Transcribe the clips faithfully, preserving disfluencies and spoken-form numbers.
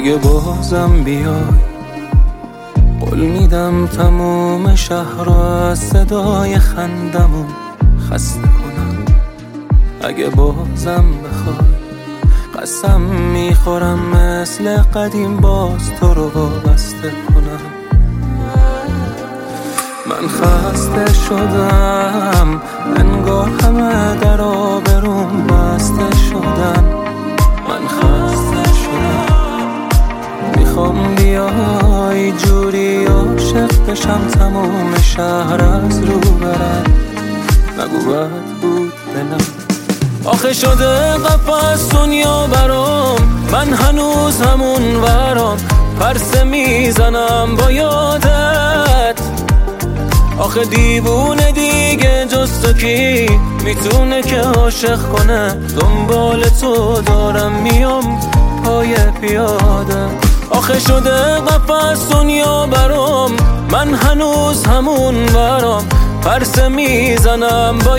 اگه بازم بیای قول میدم تموم شهر رو از صدای خندمون خسته کنم. اگه بازم بخوای قسم میخورم مثل قدیم باز تو رو وابسته کنم. من خسته شدم انگار همه در آبروم بسته شدن. من خسته شدم میخوام بیای جوری عاشق بشم تموم شهر از رو برن. نگو بد بود دلم آخه شده قفس دنیا برام. من هنوز همون ورام پرسه میزنم با یادت. آخه دیوونه دیگه جز تو کی میتونه که عاشق کنه؟ دنبال تو دارم میام پای پیاده. آخه شده قفس دنیا برام. من هنوز همون ورام پرسه میزنم با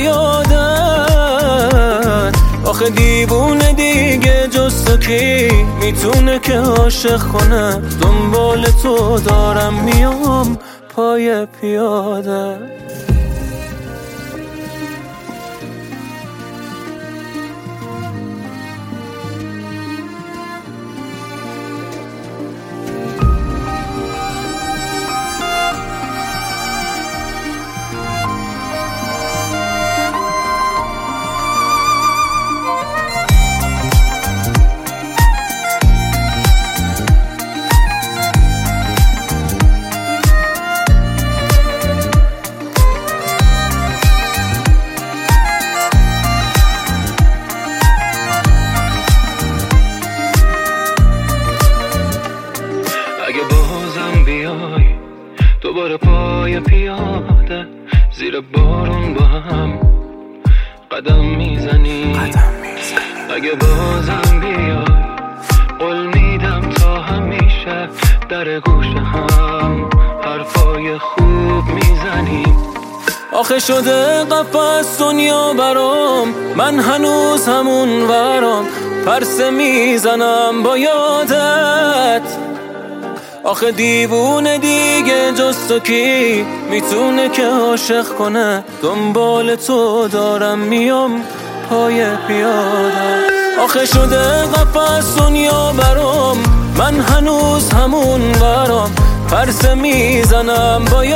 یادت. آخه دیوونه دیگه جز تو کی میتونه که عاشق کنه؟ دنبال تو دارم میام پای پیاده. اگه بازم بیای دوباره پای پیاده زیر بارون با هم قدم میزنی. اگه بازم بیای قول میدم تا همیشه در گوش هم حرفای خوب میزنی. آخه شده قفس دنیا برام. من هنوز همون ورام پرسه میزنم با یادت. آخه دیوونه دیگه جز تو کی میتونه که عاشق کنه؟ دنبال تو دارم میام پای پیاده. آخه شده قفس دنیا برام. من هنوز همون ورام پرسه میزنم با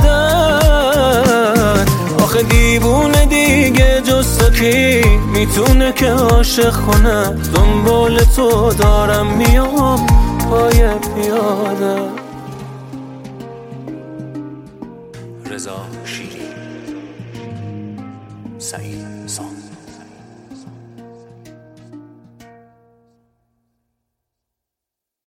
یادت. آخه دیوونه دیگه جز تو کی میتونه که عاشق کنه؟ دنبال تو دارم میام پای پیاده. رضا شیری، سعید سان.